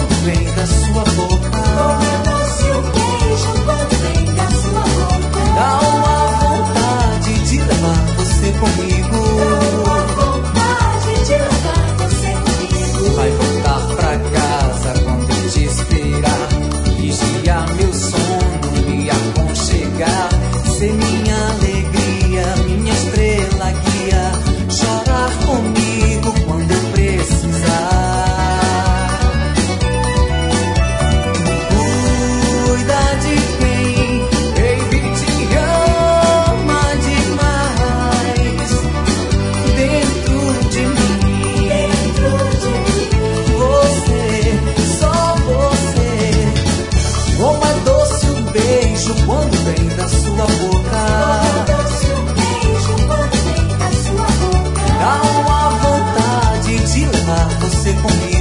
quando vem da sua boca. Como é doce o beijo quando vem da sua boca. Dá uma vontade de levar você comigo. Dá uma vontade de levar você comigo. Vai voltar pra casa quando eu te esperar. Vigiar meu sono, me aconchegar. Ser minha alegria, minha estrela guia. Chorar comigo quando eu precisar. Cuida de quem, baby, te ama demais. Dentro de mim, você, só você. Como é doce o beijo quando vem da sua boca. Doce o beijo quando vem da sua boca. Dá uma vontade de levar você comigo.